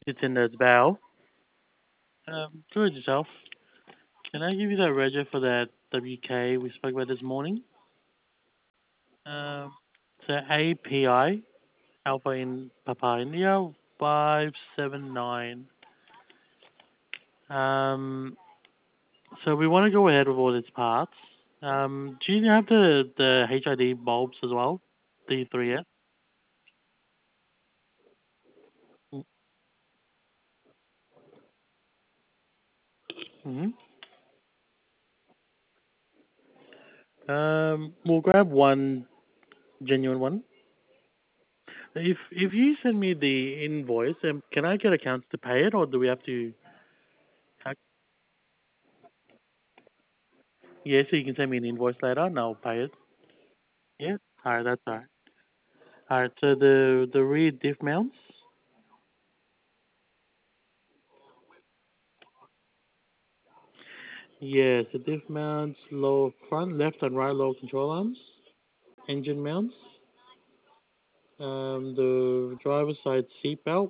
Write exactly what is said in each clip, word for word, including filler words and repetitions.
It's in the bow. Um, good yourself. Can I give you that reg for that W K we spoke about this morning? Um, it's a A P I Alpha in Papa India five seven nine. Um, so we want to go ahead with all its parts. Um, do you have the the H I D bulbs as well? The three S. Mm-hmm. Um, we'll grab one genuine one. If if you send me the invoice, um, can I get accounts to pay it, or do we have to? Yeah, so you can send me an invoice later, and I'll pay it. Yeah. All right, that's all right. All right. So the the rear diff mounts. Yes, the diff mounts, lower front, left and right lower control arms, engine mounts, um, the driver's side seat belt.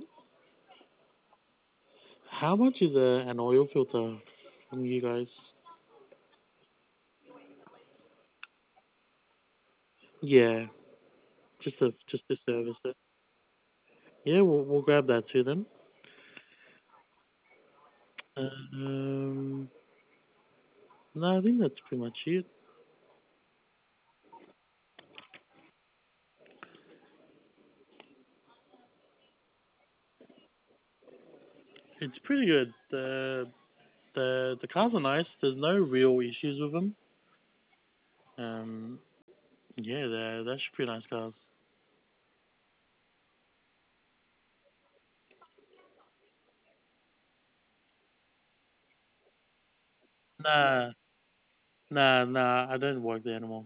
How much is a, an oil filter from you guys? Yeah, just to just to service it. Yeah, we'll we'll grab that too then. Um, no, I think that's pretty much it. It's pretty good. The the the cars are nice. There's no real issues with them. Um, yeah, they're they're actually pretty nice cars. Nah, nah, nah. I don't work there anymore.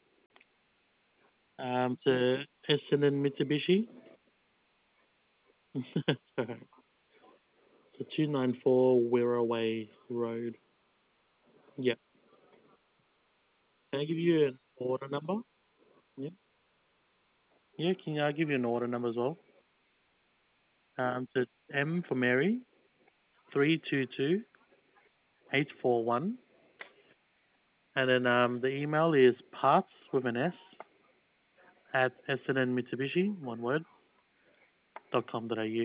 Um, it's a Essendon Mitsubishi. Sorry. It's a two nine four Wirraway Road. Yep. Can I give you an order number? Yeah. Yeah. Can I give you an order number as well? Um, so it's M for Mary three two two eight four one, and then um the email is parts with an S at Essendon Mitsubishi one word dot com dot au.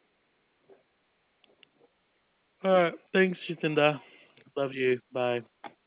All right. Thanks, Jacinda. Love you. Bye.